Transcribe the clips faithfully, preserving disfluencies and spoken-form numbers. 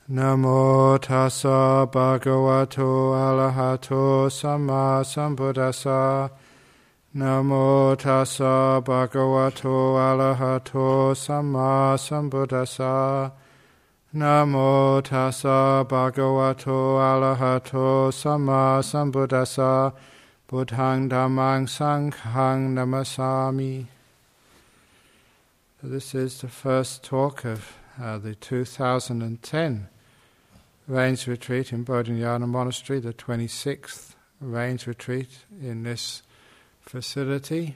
Namo tassa bhagavato arahato samma sambuddhassa. Namo tassa bhagavato arahato samma sambuddhassa. Namo tassa bhagavato arahato samma sambuddhassa. Buddhang dhammang sanghang namasami. So this is the first talk of uh, the two thousand ten Rains Retreat in Bodhinyana Monastery, the twenty-sixth Rains Retreat in this facility.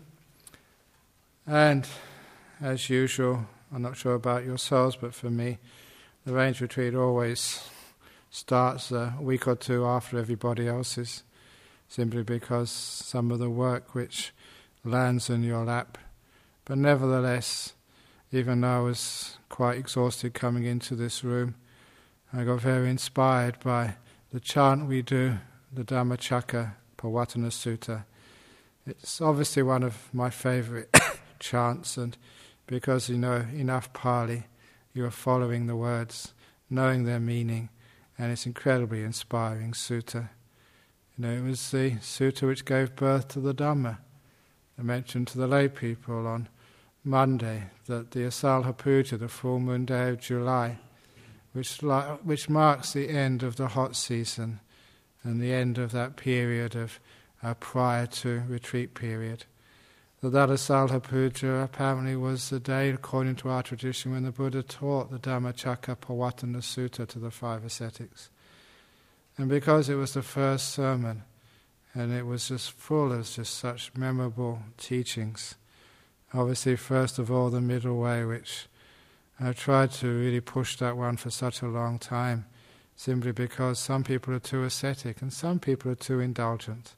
And as usual, I'm not sure about yourselves, but for me, the Rains Retreat always starts a week or two after everybody else's, simply because some of the work which lands in your lap. But nevertheless, even though I was quite exhausted coming into this room, I got very inspired by the chant we do, the Dhammacakka Pavattana Sutta. It's obviously one of my favourite chants, and because you know enough Pali, you are following the words, knowing their meaning, and it's incredibly inspiring sutta. You know, it was the sutta which gave birth to the Dhamma. I mentioned to the lay people on Monday that the Asalha Puja, the full moon day of July, which which marks the end of the hot season and the end of that period of uh, prior to retreat period, that that Asalha Puja apparently was the day, according to our tradition, when the Buddha taught the Dhammacakka Pavattana Sutta to the five ascetics. And because it was the first sermon, and it was just full of just such memorable teachings, obviously first of all the middle way, which I've tried to really push that one for such a long time, simply because some people are too ascetic and some people are too indulgent.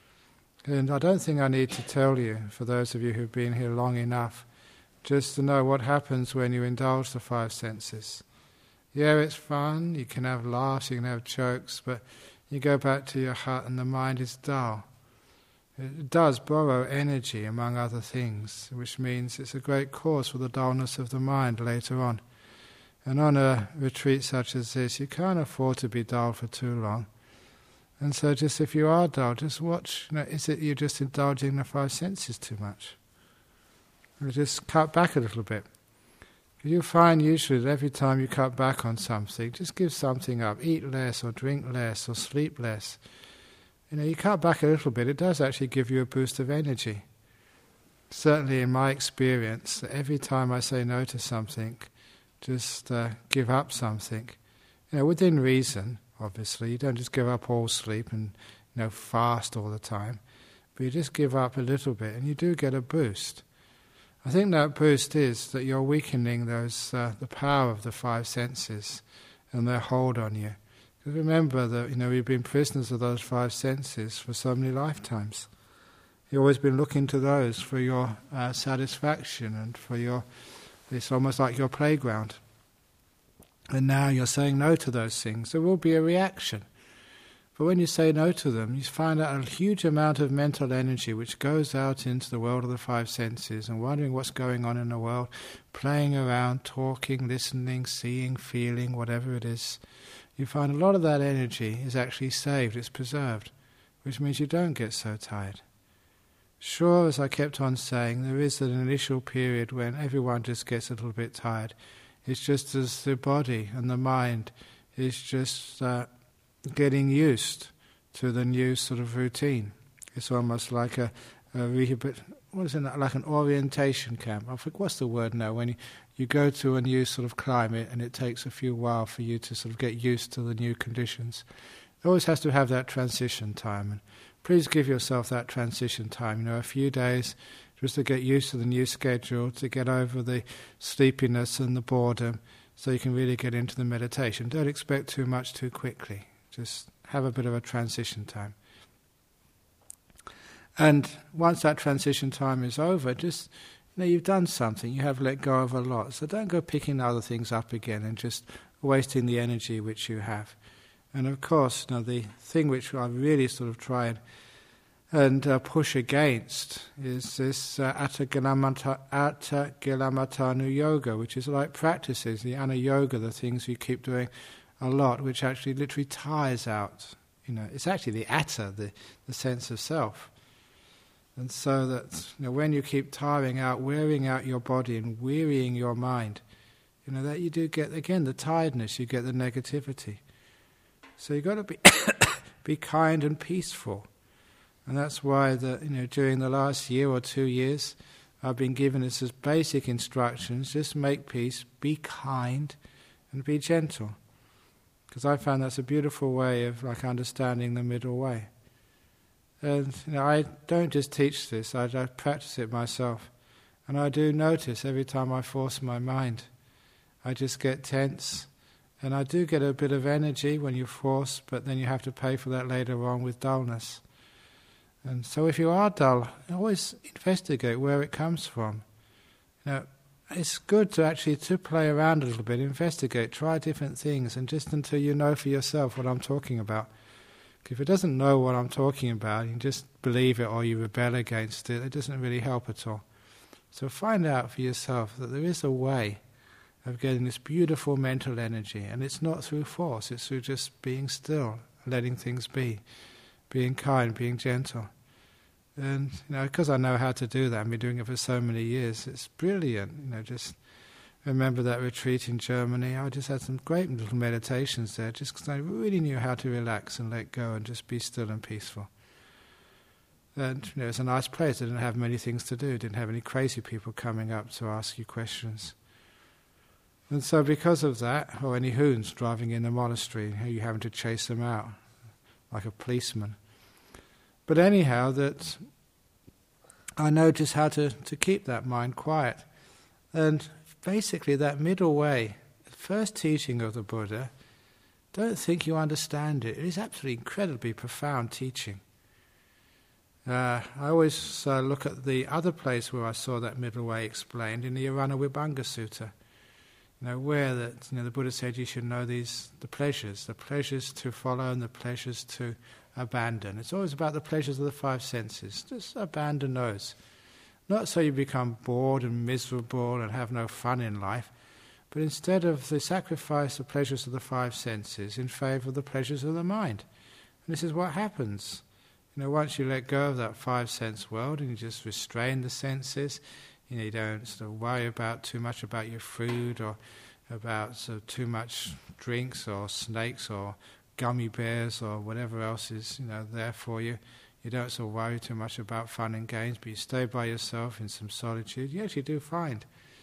And I don't think I need to tell you, for those of you who've been here long enough, just to know what happens when you indulge the five senses. Yeah, it's fun, you can have laughs, you can have jokes, but you go back to your hut and the mind is dull. It does borrow energy, among other things, which means it's a great cause for the dullness of the mind later on. And on a retreat such as this, you can't afford to be dull for too long. And so just if you are dull, just watch, you know, is it you're just indulging the five senses too much? Or just cut back a little bit. You'll find usually that every time you cut back on something, just give something up, eat less or drink less or sleep less. You know, you cut back a little bit, it does actually give you a boost of energy. Certainly in my experience, every time I say no to something, just uh, give up something, you know, within reason, obviously. You don't just give up all sleep and, you know, fast all the time, but you just give up a little bit and you do get a boost. I think that boost is that you're weakening those uh, the power of the five senses and their hold on you. Remember that, you know, we've been prisoners of those five senses for so many lifetimes. You've always been looking to those for your uh, satisfaction and for your, it's almost like your playground. And now you're saying no to those things. There will be a reaction. But when you say no to them, you find out a huge amount of mental energy which goes out into the world of the five senses and wondering what's going on in the world, playing around, talking, listening, seeing, feeling, whatever it is. You find a lot of that energy is actually saved, it's preserved, which means you don't get so tired. Sure, as I kept on saying, there is an initial period when everyone just gets a little bit tired. It's just as the body and the mind is just uh, getting used to the new sort of routine. It's almost like a, a rehabilit- what is it, like an orientation camp. I think, what's the word now, when you, you go to a new sort of climate and it takes a few while for you to sort of get used to the new conditions. It always has to have that transition time, and please give yourself that transition time, you know, a few days just to get used to the new schedule, to get over the sleepiness and the boredom, so you can really get into the meditation. Don't expect too much too quickly. Just have a bit of a transition time. And once that transition time is over, just, you know, you've done something, you have let go of a lot. So don't go picking other things up again and just wasting the energy which you have. And of course, you know, the thing which I really sort of try and, and uh, push against is this uh, Atta-gilamata, Atta-gilamatanu yoga, which is like practices, the ana yoga, the things you keep doing a lot, which actually literally tires out. You know, it's actually the atta, the, the sense of self. And so that, you know, when you keep tiring out, wearing out your body and wearying your mind, you know, that you do get, again, the tiredness, you get the negativity. So you've got to be be kind and peaceful. And that's why, the, you know, during the last year or two years, I've been given this as basic instructions: just make peace, be kind, and be gentle. Because I found that's a beautiful way of like understanding the middle way. And you know, I don't just teach this; I, I practice it myself, and I do notice every time I force my mind, I just get tense, and I do get a bit of energy when you force, but then you have to pay for that later on with dullness. And so, if you are dull, always investigate where it comes from. You know, it's good to actually to play around a little bit, investigate, try different things, and just until you know for yourself what I'm talking about. If it doesn't know what I'm talking about, you just believe it or you rebel against it, it doesn't really help at all. So find out for yourself that there is a way of getting this beautiful mental energy, and it's not through force, it's through just being still, letting things be, being kind, being gentle. And you know, because I know how to do that, I've been doing it for so many years, it's brilliant. You know, just remember that retreat in Germany, I just had some great little meditations there, just because I really knew how to relax and let go and just be still and peaceful. And you know, it's a nice place, I didn't have many things to do, didn't have any crazy people coming up to ask you questions. And so because of that, or any hoons driving in the monastery, you having to chase them out, like a policeman. But anyhow, that I know just how to, to keep that mind quiet. And basically that middle way, the first teaching of the Buddha, don't think you understand it. It is absolutely incredibly profound teaching. Uh, I always uh, look at the other place where I saw that middle way explained, in the Yarana Vibhanga Sutta. You know, where that you know the Buddha said you should know these the pleasures, the pleasures to follow and the pleasures to abandon. It's always about the pleasures of the five senses. Just abandon those. Not so you become bored and miserable and have no fun in life, but instead of the sacrifice the pleasures of the five senses in favour of the pleasures of the mind. And this is what happens. You know, once you let go of that five sense world and you just restrain the senses, you know, you don't sort of worry about too much about your food or about sort of too much drinks or snakes or gummy bears or whatever else is, you know, there for you. You don't sort of worry too much about fun and games, but you stay by yourself in some solitude. You actually do find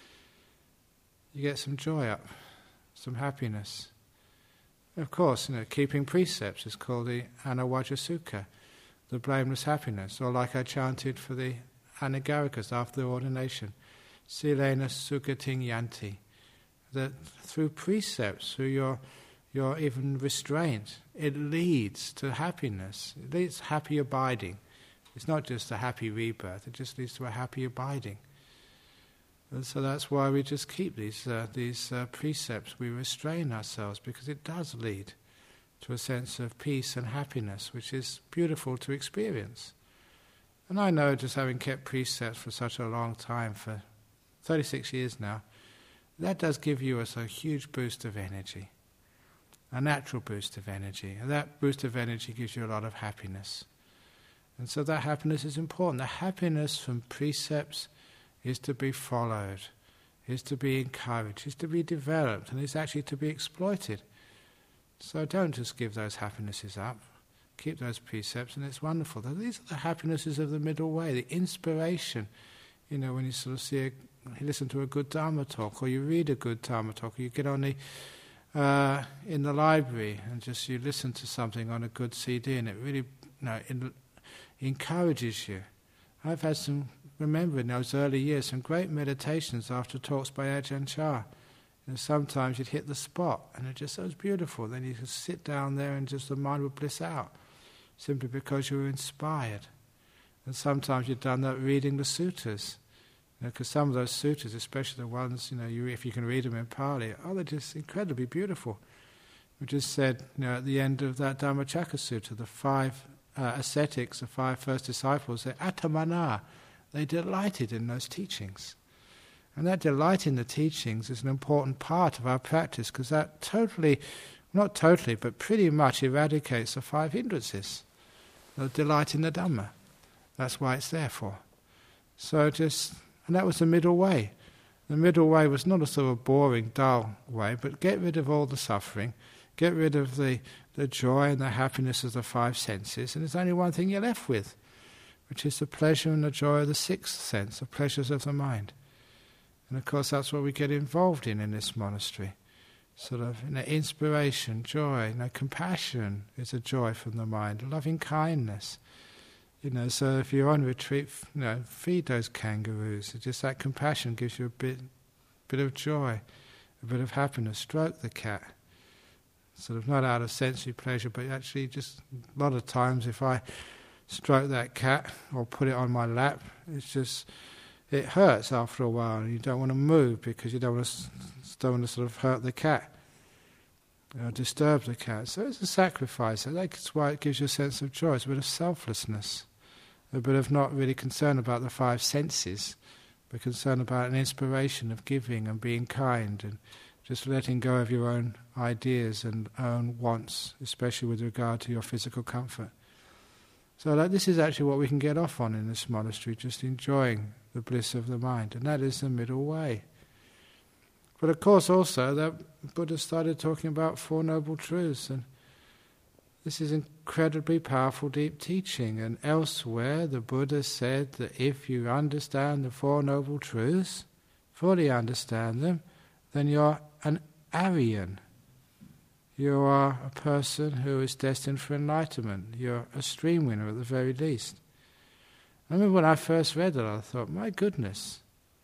you get some joy up, some happiness. Of course, you know, keeping precepts is called the Anavajja-sukha, the blameless happiness, or like I chanted for the Anagarikas after the ordination, Silena Sukhating Yanti, that through precepts, through your your even restraint, it leads to happiness. It leads to happy abiding. It's not just a happy rebirth, it just leads to a happy abiding. And so that's why we just keep these uh, these uh, precepts, we restrain ourselves, because it does lead to a sense of peace and happiness, which is beautiful to experience. And I know, just having kept precepts for such a long time, for thirty-six years now, that does give you us a huge boost of energy, a natural boost of energy. And that boost of energy gives you a lot of happiness. And so that happiness is important. The happiness from precepts is to be followed, is to be encouraged, is to be developed, and is actually to be exploited. So don't just give those happinesses up. Keep those precepts, and it's wonderful. These are the happinesses of the middle way, the inspiration. You know, when you sort of see, a, you listen to a good Dharma talk, or you read a good Dharma talk, or you get on the uh, in the library and just you listen to something on a good C D, and it really, you know, it encourages you. I've had some, remember in those early years, some great meditations after talks by Ajahn Chah. You know, sometimes you'd hit the spot, and it just was beautiful. Then you could sit down there, and just the mind would bliss out, simply because you were inspired. And sometimes you've done that reading the suttas, because you know, some of those suttas, especially the ones, you know, you, if you can read them in Pali, oh, they're just incredibly beautiful. We just said, you know, at the end of that Dhammacakka Sutta, the five uh, ascetics, the five first disciples, they attamana, they delighted in those teachings. And that delight in the teachings is an important part of our practice, because that totally not totally, but pretty much eradicates the five hindrances. The delight in the Dhamma. That's why it's there for. So just, and that was the middle way. The middle way was not a sort of boring, dull way, but get rid of all the suffering, get rid of the, the joy and the happiness of the five senses, and there's only one thing you're left with, which is the pleasure and the joy of the sixth sense, the pleasures of the mind. And of course that's what we get involved in in this monastery. Sort of, you know, inspiration, joy, you know, compassion is a joy from the mind, loving kindness. You know, so if you're on retreat, you know, feed those kangaroos. It's just that compassion gives you a bit, bit of joy, a bit of happiness. Stroke the cat. Sort of not out of sensory pleasure, but actually just a lot of times if I stroke that cat or put it on my lap, it's just, it hurts after a while, and you don't want to move because you don't want to, don't want to sort of hurt the cat or disturb the cat. So it's a sacrifice. That's why it gives you a sense of joy. It's a bit of selflessness. A bit of not really concern about the five senses, but concern about an inspiration of giving and being kind and just letting go of your own ideas and own wants, especially with regard to your physical comfort. So like, this is actually what we can get off on in this monastery, just enjoying the bliss of the mind, and that is the middle way. But of course also that Buddha started talking about Four Noble Truths, and this is incredibly powerful, deep teaching. And elsewhere, the Buddha said that if you understand the Four Noble Truths, fully understand them, then you're an Aryan. You are a person who is destined for enlightenment. You're a stream winner at the very least. I remember when I first read it, I thought, my goodness,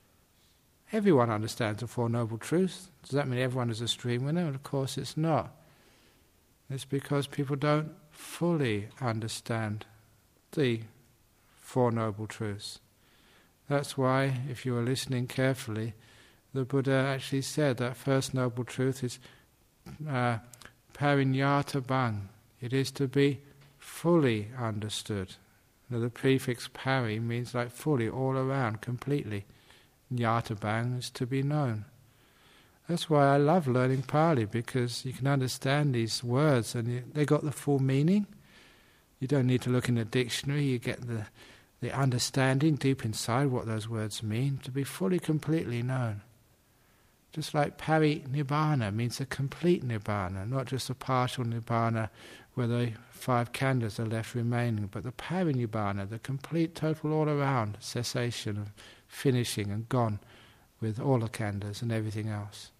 everyone understands the Four Noble Truths. Does that mean everyone is a stream winner? And of course it's not. It's because people don't fully understand the Four Noble Truths. That's why, if you were listening carefully, the Buddha actually said that first Noble Truth is uh, parinyata bang. It is to be fully understood. Now, the prefix pari means like fully, all around, completely. Nyata bang is to be known. That's why I love learning Pali, because you can understand these words and you, they got the full meaning. You don't need to look in a dictionary, you get the, the understanding deep inside what those words mean, to be fully, completely known. Just like pari-nibbana means a complete nibbana, not just a partial nibbana where the five khandhas are left remaining, but the pari-nibbana, the complete, total, all-around cessation of finishing and gone with all the khandhas and everything else.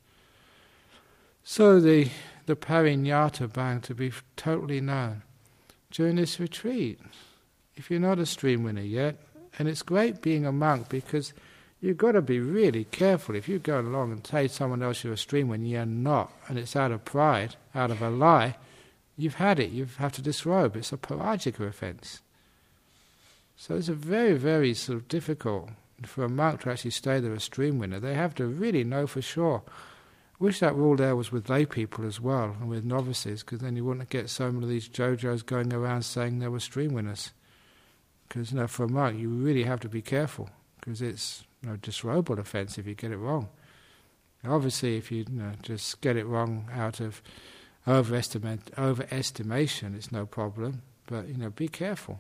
So the, the parinyata bang, to be totally known during this retreat. If you're not a stream winner yet, and it's great being a monk because you've got to be really careful. If you go along and tell someone else you're a stream winner, you're not, and it's out of pride, out of a lie, you've had it, you have to disrobe. It's a parajika offence. So it's a very, very sort of difficult for a monk to actually stay there a stream winner. They have to really know for sure. Wish that rule there was with lay people as well, and with novices, because then you wouldn't get so many of these jojos going around saying they were stream winners. Because, you know, for a monk, you really have to be careful, because it's, you know, disrobal offence if you get it wrong. Obviously, if you, you know, just get it wrong out of overestimate, overestimation, it's no problem, but, you know, be careful.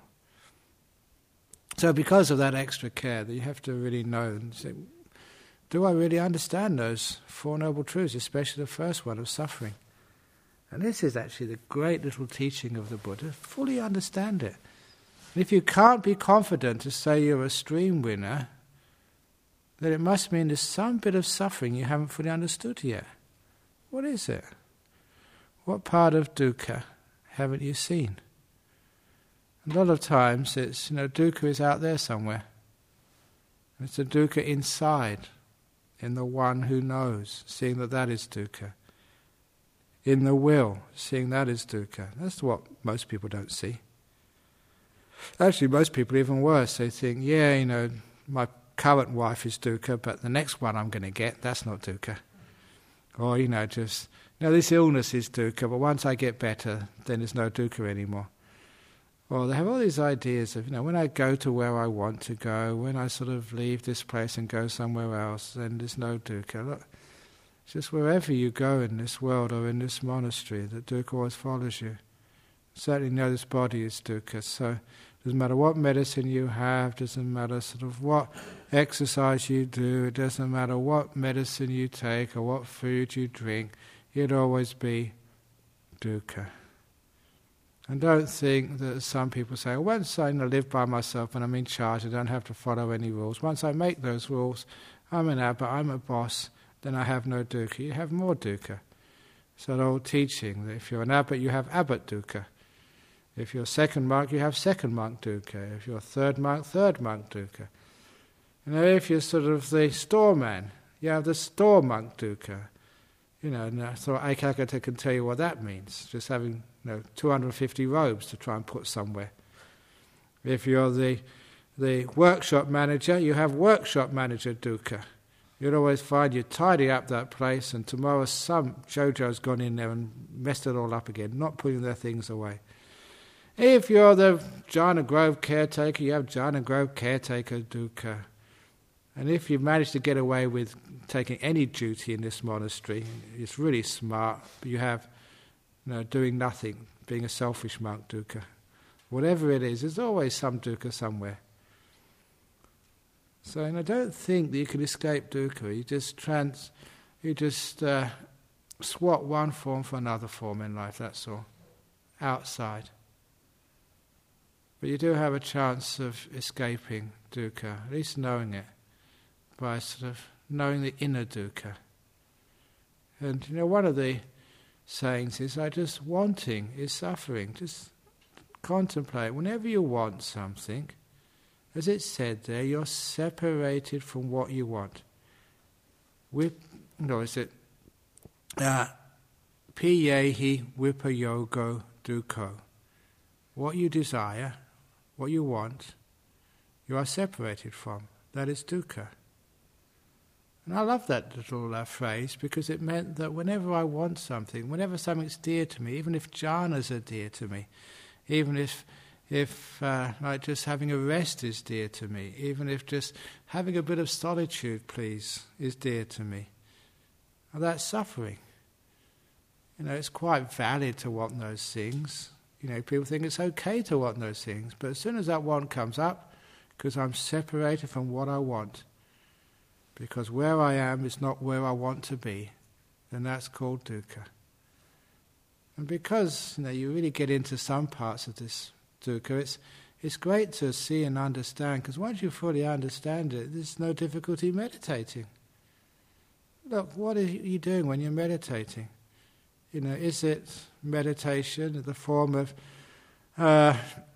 So because of that extra care, that you have to really know and say, do I really understand those Four Noble Truths, especially the first one of suffering? And this is actually the great little teaching of the Buddha. Fully understand it. And if you can't be confident to say you're a stream winner, then it must mean there's some bit of suffering you haven't fully understood yet. What is it? What part of dukkha haven't you seen? A lot of times it's, you know, dukkha is out there somewhere. It's a dukkha inside, in the one who knows, seeing that that is dukkha. In the will, seeing that is dukkha. That's what most people don't see. Actually, most people, even worse, they think, yeah, you know, my current wife is dukkha, but the next one I'm going to get, that's not dukkha. Or, you know, just, you know, this illness is dukkha, but once I get better, then there's no dukkha anymore. Well, they have all these ideas of, you know, when I go to where I want to go, when I sort of leave this place and go somewhere else, then there's no dukkha. Look, It's just wherever you go in this world or in this monastery that dukkha always follows you. Certainly know this body is dukkha, so it doesn't matter what medicine you have, doesn't matter sort of what exercise you do, it doesn't matter what medicine you take or what food you drink, it'll always be dukkha. And don't think that some people say, well, once I live by myself and I'm in charge, I don't have to follow any rules. Once I make those rules, I'm an abbot, I'm a boss, then I have no dukkha. You have more dukkha. It's an old teaching that if you're an abbot, you have abbot dukkha. If you're second monk, you have second monk dukkha. If you're third monk, third monk dukkha. You know, if you're sort of the storeman, you have the store monk dukkha. You know, and so Ekaggata can tell you what that means, just having you know, two hundred fifty robes to try and put somewhere. If you're the the workshop manager, you have workshop manager dukkha. You'd always find you tidy up that place and tomorrow some Jojo's gone in there and messed it all up again, not putting their things away. If you're the Jhana Grove caretaker, you have Jhana Grove caretaker dukkha. And if you manage to get away with taking any duty in this monastery, it's really smart, but you have you know, doing nothing, being a selfish monk dukkha. Whatever it is, there's always some dukkha somewhere. So and I don't think that you can escape dukkha. You just trans, you just uh, swap one form for another form in life, that's all. Outside. But you do have a chance of escaping dukkha, at least knowing it, by sort of knowing the inner dukkha. And you know, one of the sayings is, I just wanting is suffering. Just contemplate. Whenever you want something, as it said there, you're separated from what you want. With, no, is it uh, piyehi vipayogo dukkho. What you desire, what you want, you are separated from. That is dukkha. And I love that little uh, phrase because it meant that whenever I want something, whenever something's dear to me, even if jhanas are dear to me, even if if uh, like just having a rest is dear to me, even if just having a bit of solitude, please, is dear to me, well, that's suffering. You know, it's quite valid to want those things. You know, people think it's okay to want those things, but as soon as that want comes up, because I'm separated from what I want, because where I am is not where I want to be, then that's called dukkha. And because you know you really get into some parts of this dukkha, it's it's great to see and understand, because once you fully understand it, there's no difficulty meditating. Look, what are you doing when you're meditating? You know, is it meditation in the form of uh,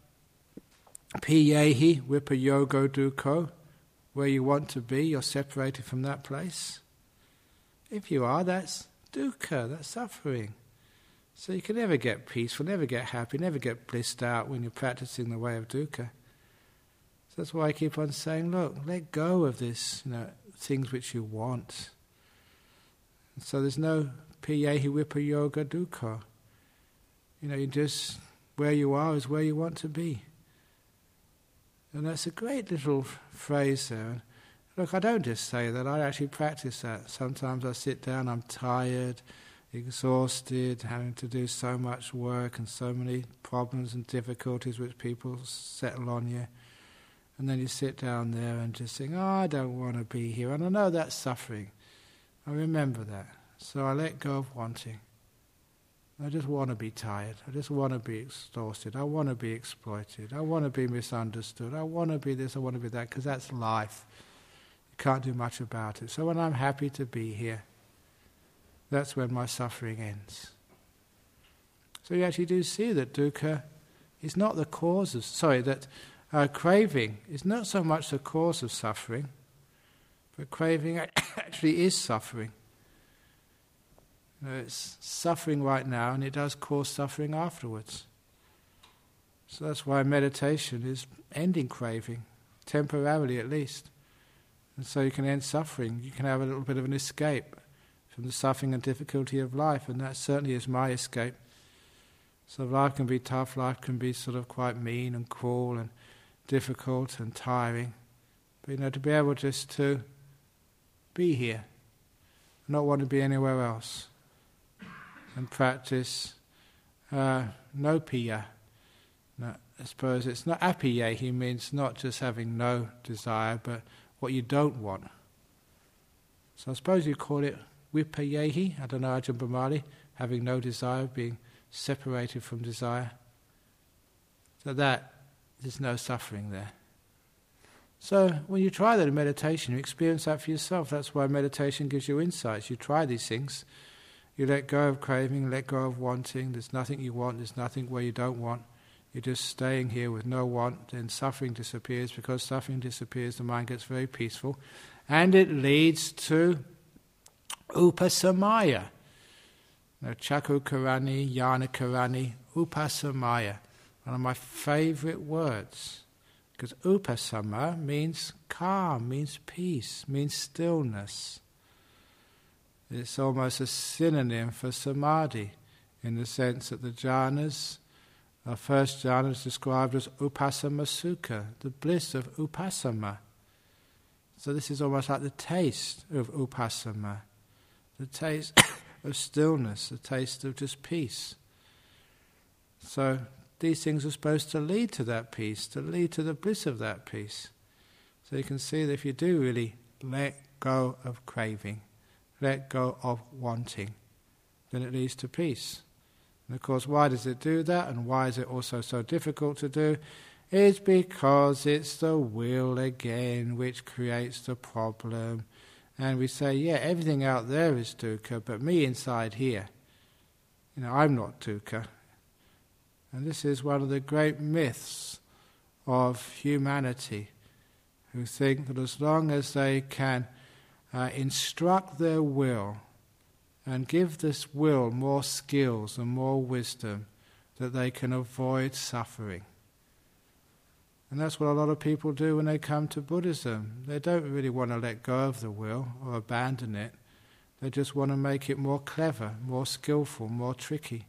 piyehi vipayogo dukkho, where you want to be, you're separated from that place? If you are, that's dukkha, that's suffering. So you can never get peaceful, never get happy, never get blissed out when you're practicing the way of dukkha. So that's why I keep on saying, look, let go of this, you know, things which you want. And so there's no piyehi vipayogo dukkho. You know, you just, where you are is where you want to be. And that's a great little phrase there. Look, I don't just say that, I actually practice that. Sometimes I sit down, I'm tired, exhausted, having to do so much work and so many problems and difficulties which people settle on you. And then you sit down there and just think, oh, I don't want to be here. And I know that's suffering. I remember that. So I let go of wanting. I just want to be tired. I just want to be exhausted. I want to be exploited. I want to be misunderstood. I want to be this, I want to be that, because that's life. You can't do much about it. So when I'm happy to be here, that's when my suffering ends. So you actually do see that dukkha is not the cause of, sorry, that uh, craving is not so much the cause of suffering, but craving actually is suffering. You know, it's suffering right now, and it does cause suffering afterwards. So that's why meditation is ending craving, temporarily at least. And so you can end suffering. You can have a little bit of an escape from the suffering and difficulty of life, and that certainly is my escape. So life can be tough, life can be sort of quite mean and cruel and difficult and tiring. But you know, to be able just to be here, not want to be anywhere else. And practice uh, no piya. No, I suppose it's not apiye, he means not just having no desire, but what you don't want. So I suppose you call it vipayehi, I don't know, Ajahn Brahmali, having no desire, being separated from desire. So that, there's no suffering there. So when you try that in meditation, you experience that for yourself. That's why meditation gives you insights. You try these things, you let go of craving, let go of wanting, there's nothing you want, there's nothing where you don't want. You're just staying here with no want, then suffering disappears. Because suffering disappears, the mind gets very peaceful. And it leads to upasamaya. Now, Chakku Karani, Jnana Karani, upasamaya. One of my favourite words. Because upasama means calm, means peace, means stillness. It's almost a synonym for samadhi, in the sense that the jhanas, our first jhana is described as upasama sukha, the bliss of upasama. So this is almost like the taste of upasama, the taste of stillness, the taste of just peace. So these things are supposed to lead to that peace, to lead to the bliss of that peace. So you can see that if you do really let go of craving, let go of wanting, then it leads to peace. And of course, why does it do that, and why is it also so difficult to do? It's because it's the will again which creates the problem. And we say, yeah, everything out there is dukkha, but me inside here, you know, I'm not dukkha. And this is one of the great myths of humanity, who think that as long as they can uh, instruct their will and give this will more skills and more wisdom, that they can avoid suffering. And that's what a lot of people do when they come to Buddhism. They don't really want to let go of the will or abandon it. They just want to make it more clever, more skillful, more tricky,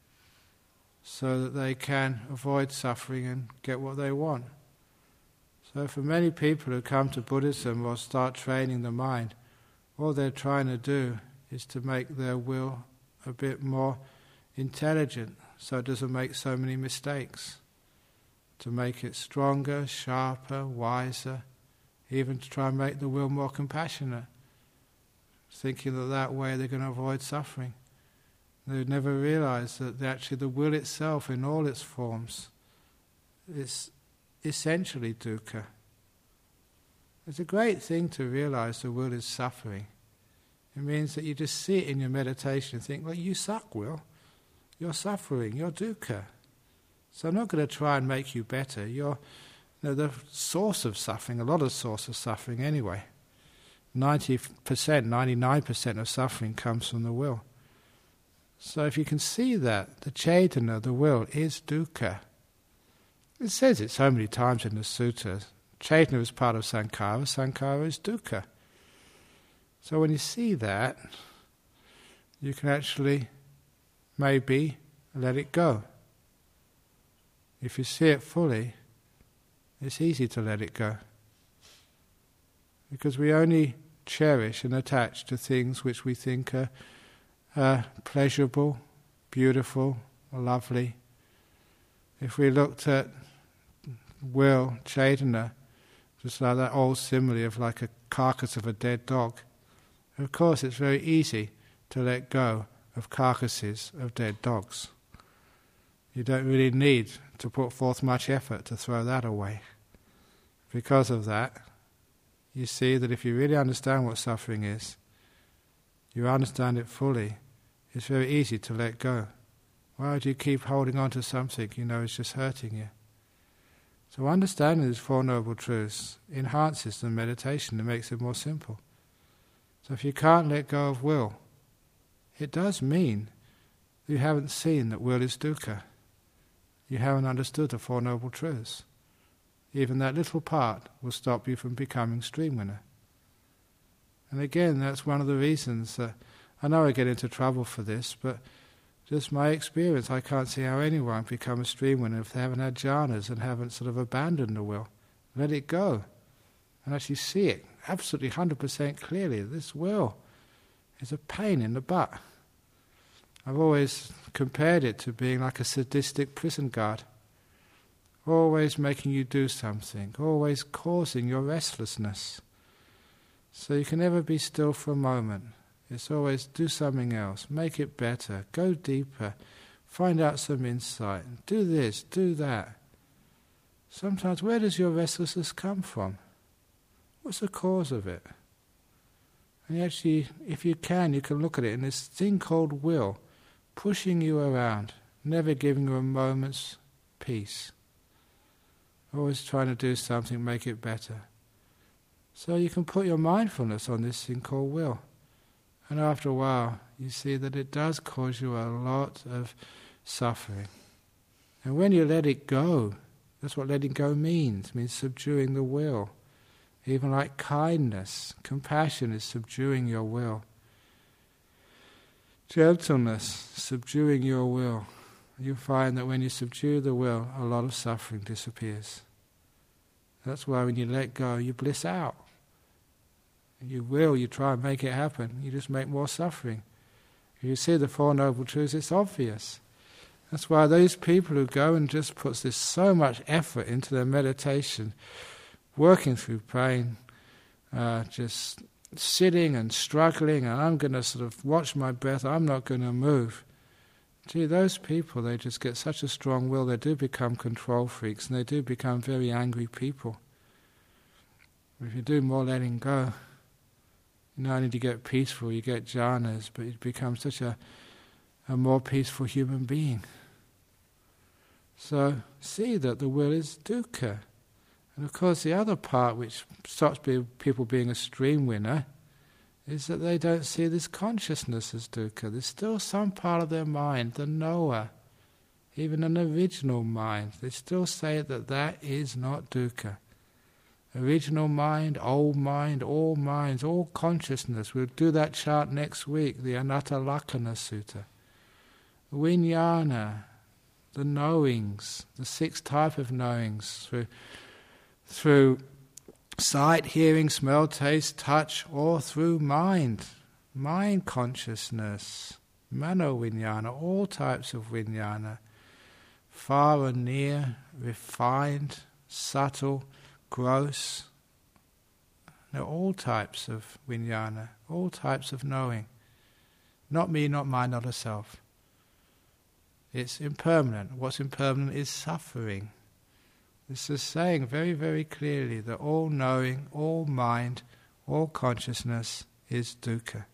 so that they can avoid suffering and get what they want. So for many people who come to Buddhism or start training the mind, all they're trying to do is to make their will a bit more intelligent, so it doesn't make so many mistakes. To make it stronger, sharper, wiser, even to try and make the will more compassionate, thinking that that way they're going to avoid suffering. They would never realize that actually the will itself, in all its forms, is essentially dukkha. It's a great thing to realize the will is suffering. It means that you just see it in your meditation and think, well, you suck, Will. You're suffering, you're dukkha. So I'm not going to try and make you better. You're you know, the source of suffering, a lot of source of suffering anyway. ninety percent, ninety-nine percent of suffering comes from the will. So if you can see that, the Chaitanya, the will, is dukkha. It says it so many times in the suttas. Chaitanya is part of Sankhara, Sankhara is dukkha. So when you see that, you can actually maybe let it go. If you see it fully, it's easy to let it go. Because we only cherish and attach to things which we think are uh, pleasurable, beautiful, lovely. If we looked at will, Chaitanya, just like that old simile of like a carcass of a dead dog, of course it's very easy to let go of carcasses of dead dogs. You don't really need to put forth much effort to throw that away. Because of that, you see that if you really understand what suffering is, you understand it fully, it's very easy to let go. Why would you keep holding on to something you know is just hurting you? So understanding these Four Noble Truths enhances the meditation and makes it more simple. So if you can't let go of will, it does mean you haven't seen that will is dukkha. You haven't understood the Four Noble Truths. Even that little part will stop you from becoming stream winner. And again, that's one of the reasons that I know I get into trouble for this, but just my experience, I can't see how anyone can become a stream winner if they haven't had jhanas and haven't sort of abandoned the will. Let it go and actually see it absolutely one hundred percent clearly. This will is a pain in the butt. I've always compared it to being like a sadistic prison guard, always making you do something, always causing your restlessness. So you can never be still for a moment. It's always do something else, make it better, go deeper, find out some insight, do this, do that. Sometimes, where does your restlessness come from? What's the cause of it? And actually, if you can, you can look at it in this thing called will, pushing you around, never giving you a moment's peace. Always trying to do something, make it better. So you can put your mindfulness on this thing called will. And after a while, you see that it does cause you a lot of suffering. And when you let it go, that's what letting go means. It means subduing the will. Even like kindness, compassion is subduing your will. Gentleness, subduing your will. You find that when you subdue the will, a lot of suffering disappears. That's why when you let go, you bliss out. You will, you try and make it happen, you just make more suffering. If you see the Four Noble Truths, it's obvious. That's why those people who go and just put this so much effort into their meditation, working through pain, uh, just sitting and struggling, and I'm going to sort of watch my breath, I'm not going to move. Gee, those people, they just get such a strong will, they do become control freaks, and they do become very angry people. If you do more letting go, not only do you get peaceful, you get jhanas, but you become such a, a more peaceful human being. So see that the will is dukkha. And of course the other part which stops people being a stream winner is that they don't see this consciousness as dukkha. There's still some part of their mind, the knower, even an original mind. They still say that that is not dukkha. Original mind, old mind, all minds, all consciousness. We'll do that chart next week, the Anatta Lakkhana Sutta. Vijnana, the knowings, the six type of knowings, through, through sight, hearing, smell, taste, touch, or through mind, mind consciousness, mano vijnana, all types of vijnana, far and near, refined, subtle, gross. There are all types of vijnana, all types of knowing. Not me, not mine, not a self. It's impermanent. What's impermanent is suffering. This is saying very, very clearly that all knowing, all mind, all consciousness is dukkha.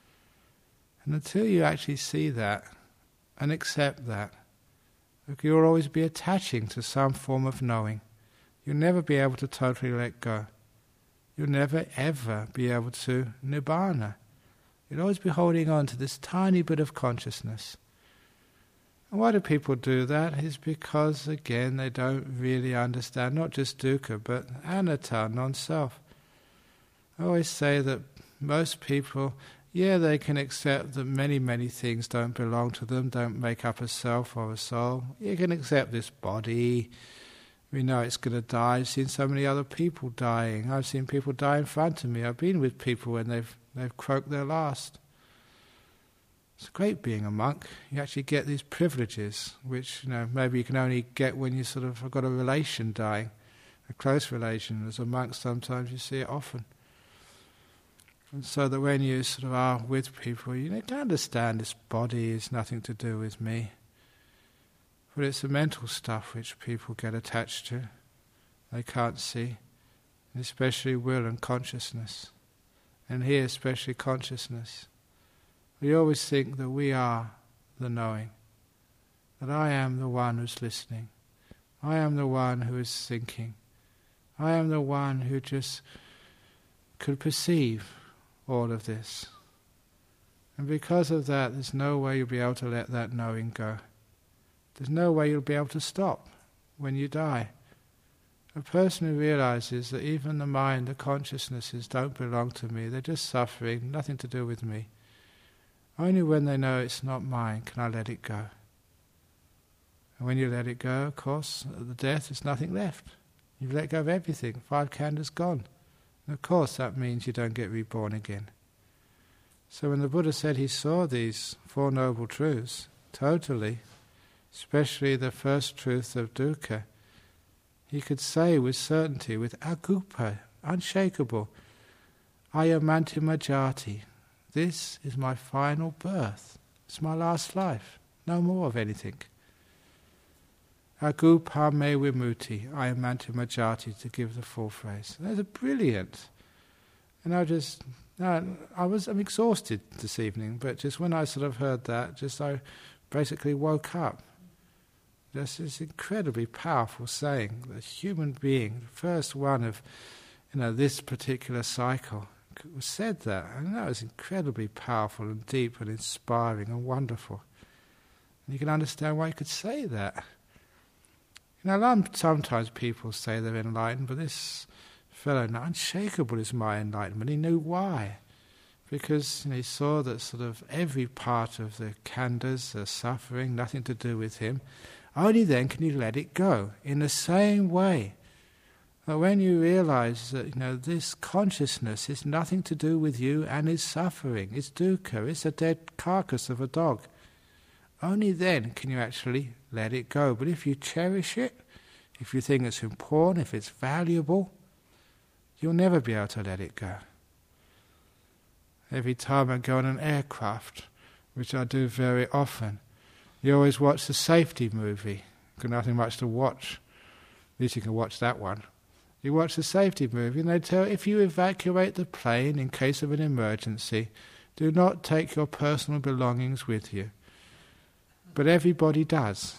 And until you actually see that and accept that, you'll always be attaching to some form of knowing. You'll never be able to totally let go. You'll never ever be able to nibbana. You'll always be holding on to this tiny bit of consciousness. And why do people do that? Is because, again, they don't really understand not just dukkha, but anatta, non-self. I always say that most people, yeah, they can accept that many, many things don't belong to them, don't make up a self or a soul. You can accept this body. We know it's going to die. I've seen so many other people dying. I've seen people die in front of me. I've been with people when they've they've croaked their last. It's great being a monk. You actually get these privileges, which you know maybe you can only get when you sort of have got a relation dying, a close relation. As a monk, sometimes you see it often. And so that when you sort of are with people, you need to understand this body is nothing to do with me. But it's the mental stuff which people get attached to. They can't see, especially will and consciousness. And here especially consciousness. We always think that we are the knowing, that I am the one who's listening, I am the one who is thinking, I am the one who just could perceive all of this. And because of that, there's no way you'll be able to let that knowing go. There's no way you'll be able to stop when you die. A person who realizes that even the mind, the consciousnesses don't belong to me, they're just suffering, nothing to do with me. Only when they know it's not mine can I let it go. And when you let it go, of course, at the death there's nothing left. You've let go of everything, five khandha's gone. And of course that means you don't get reborn again. So when the Buddha said he saw these Four Noble Truths, totally, especially the first truth of dukkha, he could say with certainty, with agupa, unshakable, ayamantima jati, this is my final birth, it's my last life, no more of anything. Agupa me vimutti, ayamantima jati, to give the full phrase. That's brilliant. And I just, no, I was, I'm exhausted this evening, but just when I sort of heard that, just I basically woke up. Just this incredibly powerful saying, the human being, the first one of, you know, this particular cycle, said that, and that was incredibly powerful and deep and inspiring and wonderful. And you can understand why he could say that. You know, sometimes people say they're enlightened, but this fellow, no, unshakable is my enlightenment. He knew why. Because you know, he saw that sort of every part of the khandhas, the suffering, nothing to do with him. Only then can you let it go. In the same way, that when you realize that you know this consciousness is nothing to do with you and is suffering, it's dukkha, it's a dead carcass of a dog. Only then can you actually let it go. But if you cherish it, if you think it's important, if it's valuable, you'll never be able to let it go. Every time I go on an aircraft, which I do very often, you always watch the safety movie. Got nothing much to watch. At least you can watch that one. You watch the safety movie and they tell if you evacuate the plane in case of an emergency, do not take your personal belongings with you. But everybody does.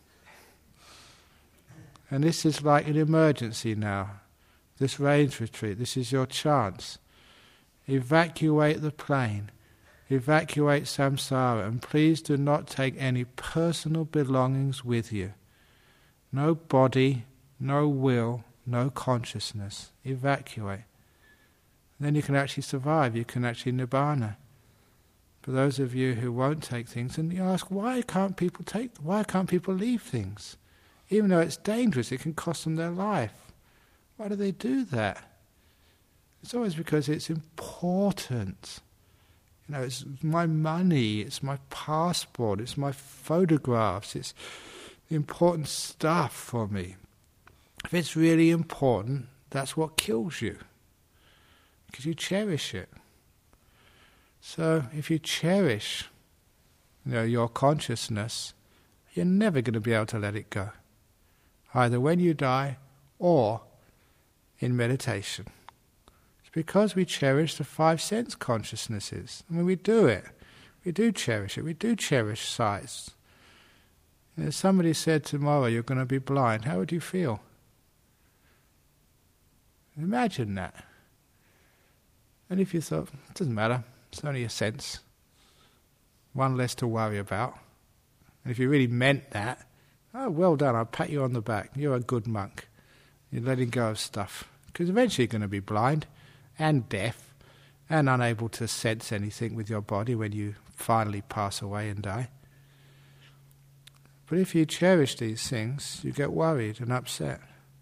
And this is like an emergency now. This rains retreat, this is your chance. Evacuate the plane. Evacuate samsara. And please do not take any personal belongings with you. No body, no will, no consciousness. Evacuate. And then you can actually survive. You can actually nibbana. For those of you who won't take things, and you ask, why can't people take, why can't people leave things? Even though it's dangerous, it can cost them their life. Why do they do that? It's always because it's important. You know, it's my money, it's my passport, it's my photographs, it's the important stuff for me. If it's really important, that's what kills you. Because you cherish it. So if you cherish you know, your consciousness, you're never going to be able to let it go. Either when you die or in meditation. It's because we cherish the five sense consciousnesses. I mean, we do it. We do cherish it. We do cherish sights. You know, if somebody said tomorrow you're going to be blind, how would you feel? Imagine that. And if you thought, it doesn't matter, it's only a sense, one less to worry about. And if you really meant that, oh, well done, I'll pat you on the back. You're a good monk. You're letting go of stuff. Because eventually you're going to be blind and deaf and unable to sense anything with your body when you finally pass away and die. But if you cherish these things, you get worried and upset.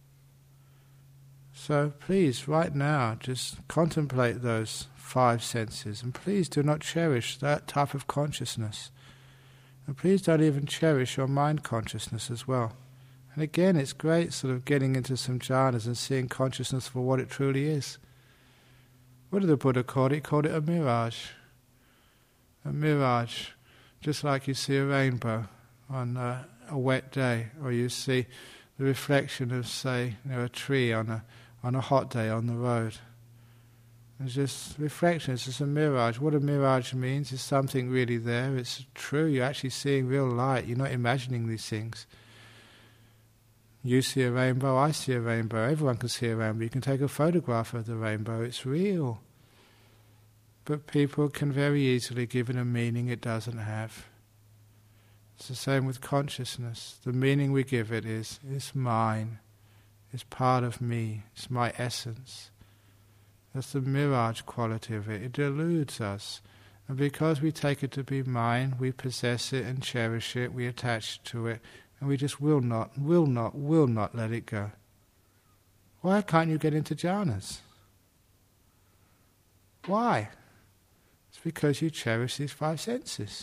So please, right now, just contemplate those five senses, and please do not cherish that type of consciousness. And please don't even cherish your mind consciousness as well. And again, it's great sort of getting into some jhanas and seeing consciousness for what it truly is. What did the Buddha call it? He called it a mirage. A mirage, just like you see a rainbow on a, a wet day, or you see the reflection of, say, you know, a tree on a on a hot day on the road. It's just reflection, it's just a mirage. What a mirage means is something really there, it's true, you're actually seeing real light, you're not imagining these things. You see a rainbow, I see a rainbow, everyone can see a rainbow, you can take a photograph of the rainbow, it's real. But people can very easily give it a meaning it doesn't have. It's the same with consciousness. The meaning we give it is, it's mine. It's part of me. It's my essence. That's the mirage quality of it. It deludes us. And because we take it to be mine, we possess it and cherish it, we attach to it, and we just will not, will not, will not let it go. Why can't you get into jhanas? Why? It's It's because you cherish these five senses.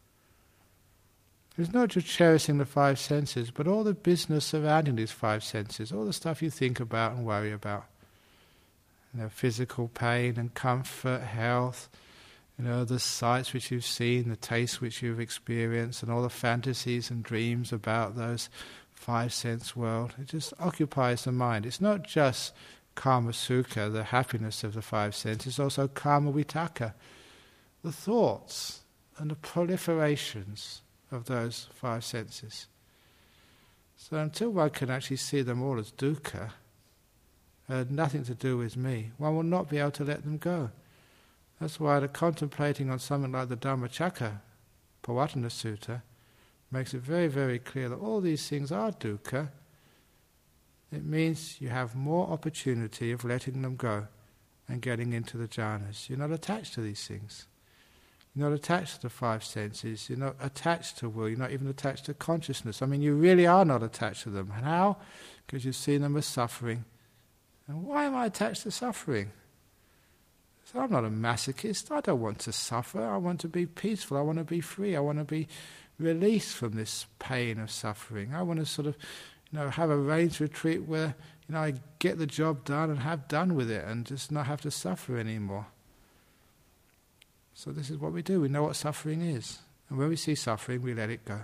It's not just cherishing the five senses, but all the business surrounding these five senses, all the stuff you think about and worry about. You know, physical pain and comfort, health, you know, the sights which you've seen, the tastes which you've experienced, and all the fantasies and dreams about those five sense world. It just occupies the mind. It's not just kama sukha, the happiness of the five senses, it's also kama vitaka, the thoughts and the proliferations of those five senses. So until one can actually see them all as dukkha, uh, nothing to do with me, one will not be able to let them go. That's why the contemplating on something like the Dhammacakka Pavattana Sutta makes it very, very clear that all these things are dukkha. It means you have more opportunity of letting them go and getting into the jhanas. You're not attached to these things. You're not attached to the five senses. You're not attached to will. You're not even attached to consciousness. I mean, you really are not attached to them. And how? Because you've seen them as suffering. And why am I attached to suffering? So I'm not a masochist. I don't want to suffer. I want to be peaceful. I want to be free. I want to be released from this pain of suffering. I want to sort of, you know, have a rains retreat where, you know, I get the job done and have done with it and just not have to suffer anymore. So this is what we do. We know what suffering is. And when we see suffering, we let it go.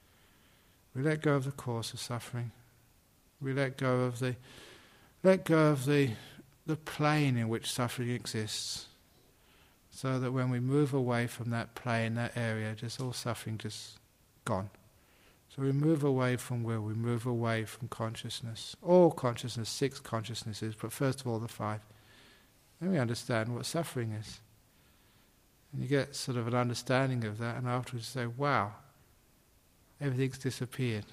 We let go of the cause of suffering. We let go of the let go of the the plane in which suffering exists. So that when we move away from that plane, that area, just all suffering just gone. So we move away from will, we move away from consciousness. All consciousness, six consciousnesses, but first of all the five. Then we understand what suffering is. And you get sort of an understanding of that, and afterwards you say, wow, everything's disappeared.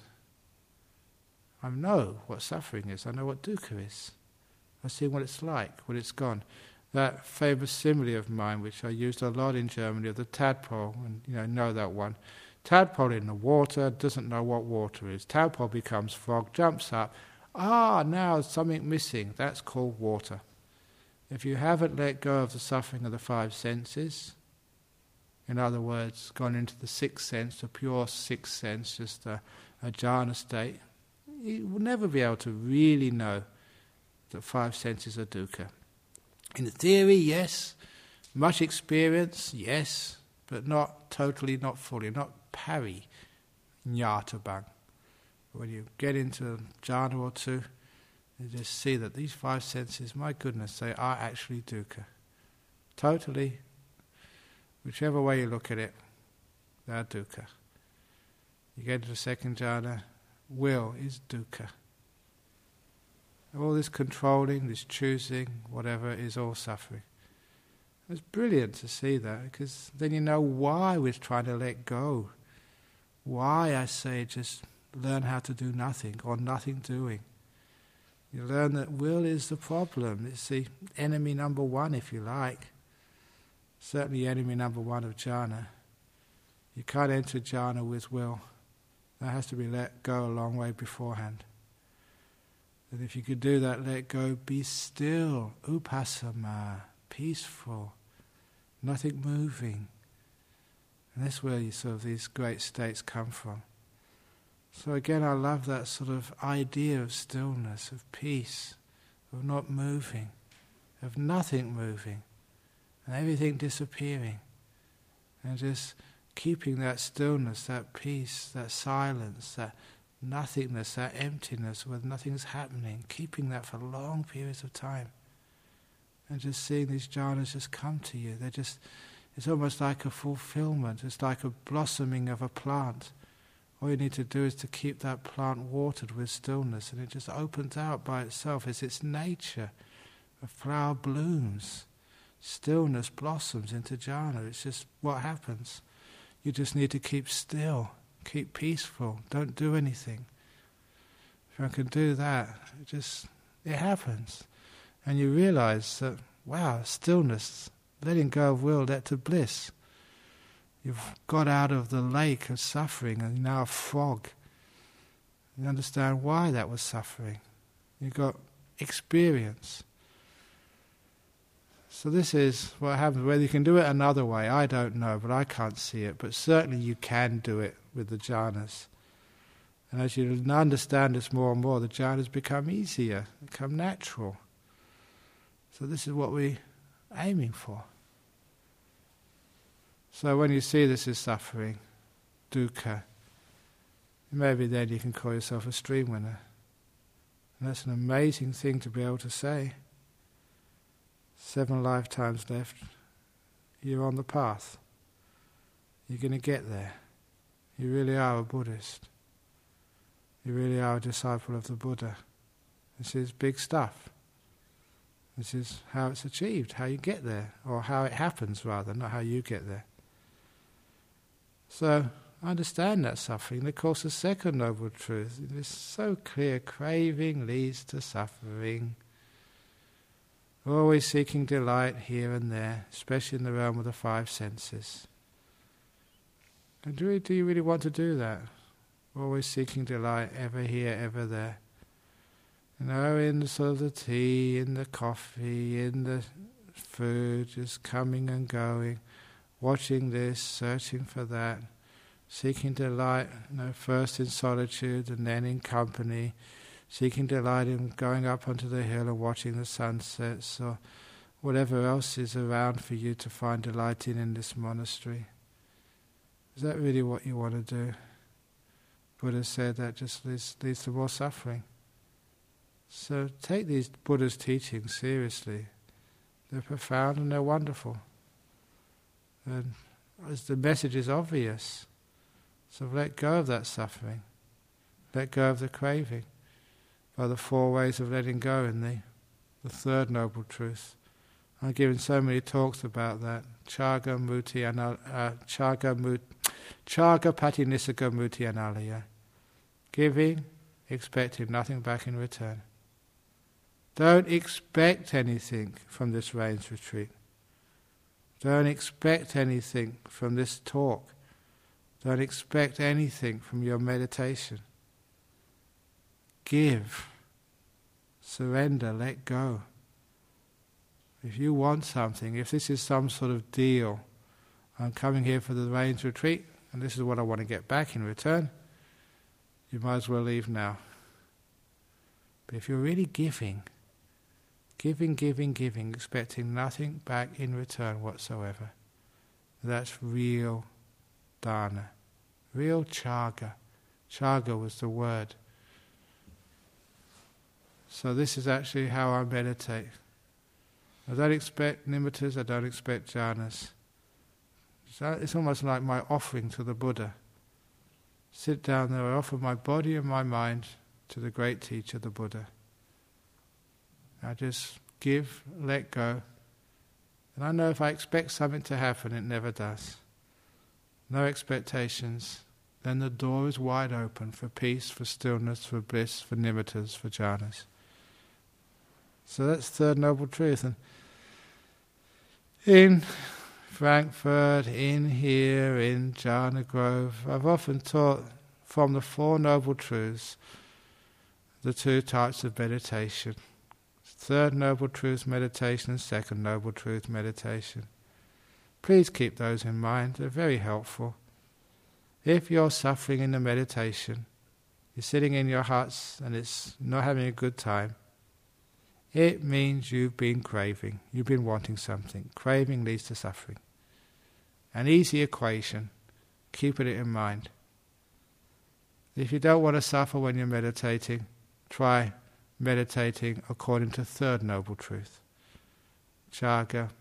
I know what suffering is, I know what dukkha is. I see what it's like when it's gone. That famous simile of mine, which I used a lot in Germany, of the tadpole, and you know, know that one. Tadpole in the water, doesn't know what water is. Tadpole becomes frog, jumps up. Ah, now there's something missing. That's called water. If you haven't let go of the suffering of the five senses, in other words, gone into the sixth sense, the pure sixth sense, just a, a jhana state, you will never be able to really know that five senses are dukkha. In theory, yes. Much experience, yes. But not totally, not fully, not pari ñātabang. When you get into a jhana or two, you just see that these five senses, my goodness, they are actually dukkha. Totally, whichever way you look at it, they are dukkha. You get into the second jhana, will is dukkha. All this controlling, this choosing, whatever, is all suffering. It's brilliant to see that, because then you know why we're trying to let go. Why, I say, just learn how to do nothing, or nothing doing. You learn that will is the problem. It's the enemy number one, if you like. Certainly enemy number one of jhana. You can't enter jhana with will. That has to be let go a long way beforehand. And if you could do that, let go, be still, upasama, peaceful, nothing moving. And that's where you sort of these great states come from. So again, I love that sort of idea of stillness, of peace, of not moving, of nothing moving, and everything disappearing. And just keeping that stillness, that peace, that silence, that nothingness, that emptiness where nothing's happening, keeping that for long periods of time. And just seeing these jhanas just come to you. They're just, it's almost like a fulfillment. It's like a blossoming of a plant. All you need to do is to keep that plant watered with stillness, and it just opens out by itself. It's its nature. A flower blooms. Stillness blossoms into jhana. It's just what happens. You just need to keep still. Keep peaceful. Don't do anything. If I can do that, it just, it happens. And you realize that, wow, stillness, letting go of will led to bliss. You've got out of the lake of suffering and you're now a frog. You understand why that was suffering. You've got experience. So this is what happens. Whether you can do it another way, I don't know, but I can't see it. But certainly you can do it with the jhanas. And as you understand this more and more, the jhanas become easier, become natural. So this is what we're aiming for. So when you see this is suffering, dukkha, maybe then you can call yourself a stream winner. And that's an amazing thing to be able to say. Seven lifetimes left, you're on the path. You're going to get there. You really are a Buddhist. You really are a disciple of the Buddha. This is big stuff. This is how it's achieved, how you get there, or how it happens rather, not how you get there. So, understand that suffering. Of course, the second noble truth is so clear. Craving leads to suffering. Always seeking delight here and there, especially in the realm of the five senses. And do, do you really want to do that? Always seeking delight, ever here, ever there. You know, in the sort of the tea, in the coffee, in the food, just coming and going, watching this, searching for that, seeking delight, you know, first in solitude and then in company, seeking delight in going up onto the hill and watching the sunsets, or whatever else is around for you to find delight in in this monastery. Is that really what you want to do? Buddha said that just leads, leads to more suffering. So take these Buddha's teachings seriously. They're profound and they're wonderful. And as the message is obvious, so let go of that suffering. Let go of the craving. By the four ways of letting go in the, the third noble truth. I've given so many talks about that. Chaga muti anal, uh, chaga mut, chaga patinisaka muti analaya. Giving, expecting nothing back in return. Don't expect anything from this rains retreat. Don't expect anything from this talk. Don't expect anything from your meditation. Give. Surrender, let go. If you want something, if this is some sort of deal, I'm coming here for the rains retreat, and this is what I want to get back in return, you might as well leave now. But if you're really giving, giving, giving, giving, expecting nothing back in return whatsoever, that's real dana, real chaga. Chaga was the word. So this is actually how I meditate. I don't expect nimittas, I don't expect jhanas. So it's almost like my offering to the Buddha. Sit down there, I offer my body and my mind to the great teacher, the Buddha. I just give, let go. And I know if I expect something to happen, it never does. No expectations. Then the door is wide open for peace, for stillness, for bliss, for nimittas, for jhanas. So that's third noble truth. And in Frankfurt, in here, in Jhana Grove, I've often taught from the Four Noble Truths the two types of meditation. Third Noble Truth meditation and Second Noble Truth meditation. Please keep those in mind, they're very helpful. If you're suffering in the meditation, you're sitting in your huts and it's not having a good time, it means you've been craving, you've been wanting something. Craving leads to suffering. An easy equation, keeping it in mind. If you don't want to suffer when you're meditating, try meditating according to third noble truth. Chaga,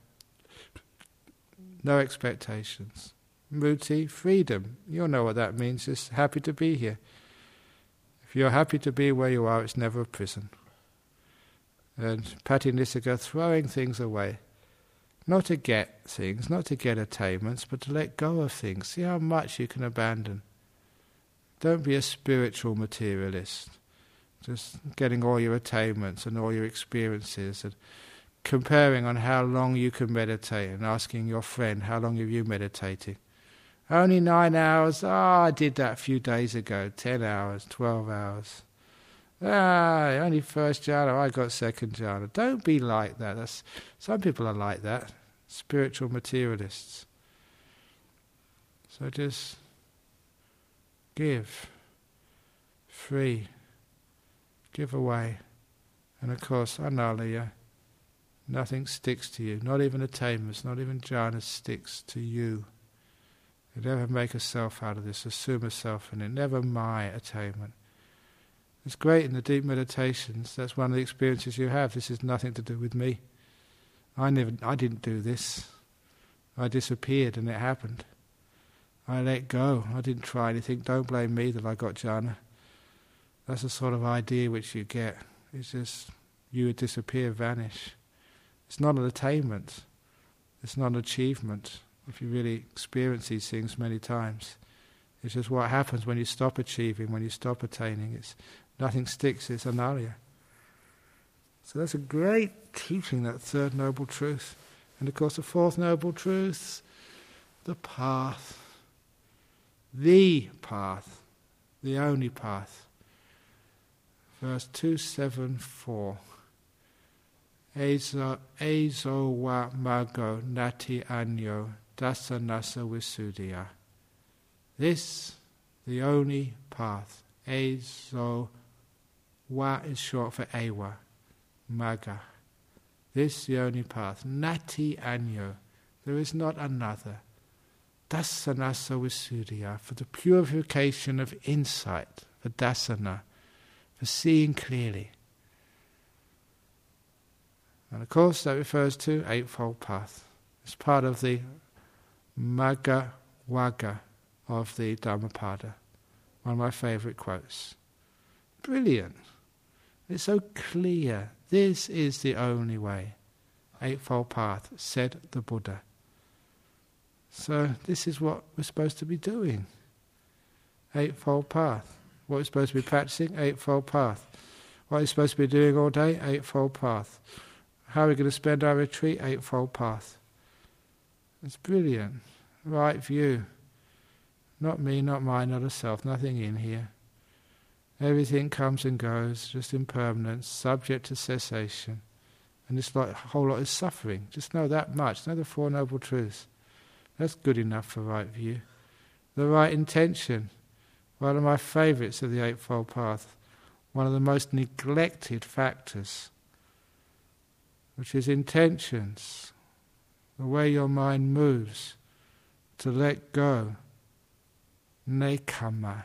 no expectations. Muti, freedom. You'll know what that means, just happy to be here. If you're happy to be where you are, it's never a prison. And patinisaka, throwing things away. Not to get things, not to get attainments, but to let go of things. See how much you can abandon. Don't be a spiritual materialist, just getting all your attainments and all your experiences and comparing on how long you can meditate and asking your friend, how long have you meditated? Only nine hours? Ah, oh, I did that a few days ago. Ten hours, twelve hours. Ah, only first jhana, I got second jhana. Don't be like that. That's, some people are like that, spiritual materialists. So just give, free, give away. And of course, analiya, nothing sticks to you, not even attainments, not even jhanas sticks to you. You never make a self out of this, assume a self in it, never my attainment. It's great in the deep meditations, that's one of the experiences you have. This is nothing to do with me. I never, I didn't do this. I disappeared and it happened. I let go, I didn't try anything, don't blame me that I got jhana. That's the sort of idea which you get. It's just, you would disappear, vanish. It's not an attainment, it's not an achievement. If you really experience these things many times, it's just what happens when you stop achieving, when you stop attaining. It's nothing sticks, it's analiya. So that's a great teaching, that third noble truth. And of course the fourth noble truth, the path. The path, the only path. Verse two seventy-four. Ezo, ezo wa mago nati anyo dasa nasa visuddhya. This, the only path. Ezo wa is short for ewa, maga. This, the only path. Nati anyo. There is not another. Dasana visuddhya, for the purification of insight, for dasana, for seeing clearly. And of course that refers to Eightfold Path. It's part of the Magga Wagga of the Dhammapada. One of my favourite quotes. Brilliant. It's so clear. This is the only way. Eightfold Path, said the Buddha. So this is what we're supposed to be doing. Eightfold Path. What we're supposed to be practicing? Eightfold Path. What are we supposed to be doing all day? Eightfold Path. How are we going to spend our retreat? Eightfold Path. It's brilliant. Right view. Not me, not mine, not a self, nothing in here. Everything comes and goes, just impermanence, subject to cessation. And this lot, whole lot is suffering. Just know that much. Know the Four Noble Truths. That's good enough for right view. The right intention. One of my favourites of the Eightfold Path. One of the most neglected factors, which is intentions. The way your mind moves to let go. Nekama.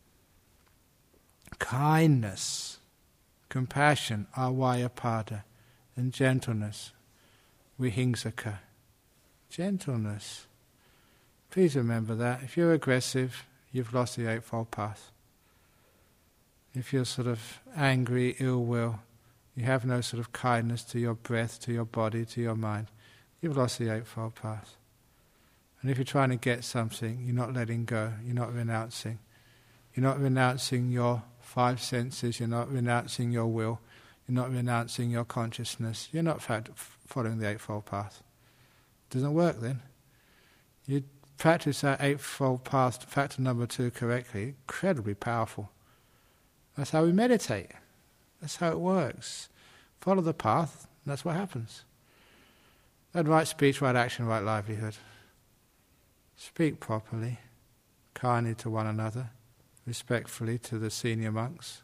Kindness, compassion, avayapada, and gentleness, vihingsaka. Gentleness. Please remember that. If you're aggressive, you've lost the Eightfold Path. If you're sort of angry, ill will, you have no sort of kindness to your breath, to your body, to your mind, you've lost the Eightfold Path. And if you're trying to get something, you're not letting go, you're not renouncing. You're not renouncing your five senses, you're not renouncing your will, you're not renouncing your consciousness, you're not following the Eightfold Path. It doesn't work then. You practice that Eightfold Path, factor number two, correctly, incredibly powerful. That's how we meditate. That's how it works. Follow the path, and that's what happens. And right speech, right action, right livelihood. Speak properly, kindly to one another, respectfully to the senior monks.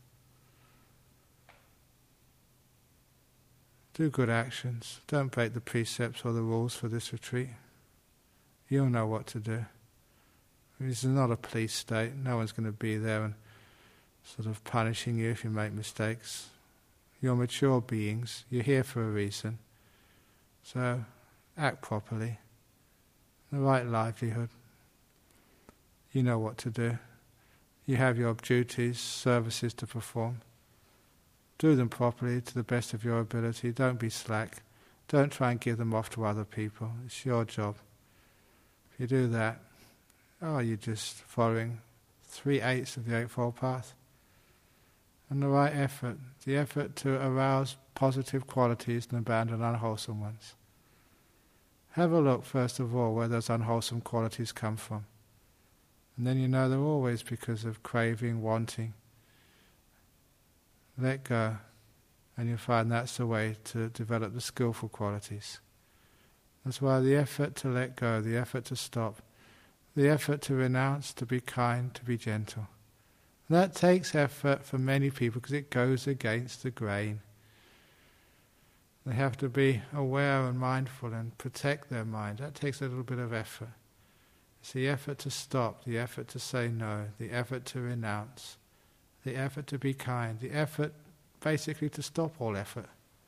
Do good actions. Don't break the precepts or the rules for this retreat. You'll know what to do. This is not a police state. No one's going to be there and sort of punishing you if you make mistakes. You're mature beings. You're here for a reason. So act properly. The right livelihood. You know what to do. You have your duties, services to perform. Do them properly to the best of your ability. Don't be slack. Don't try and give them off to other people. It's your job. If you do that, oh, you're just following three-eighths of the Eightfold Path. And the right effort, the effort to arouse positive qualities and abandon unwholesome ones. Have a look, first of all, where those unwholesome qualities come from. And then you know they're always because of craving, wanting. Let go, and you'll find that's the way to develop the skillful qualities. That's why the effort to let go, the effort to stop, the effort to renounce, to be kind, to be gentle. That takes effort for many people because it goes against the grain. They have to be aware and mindful and protect their mind. That takes a little bit of effort. It's the effort to stop, the effort to say no, the effort to renounce, the effort to be kind, the effort basically to stop all effort.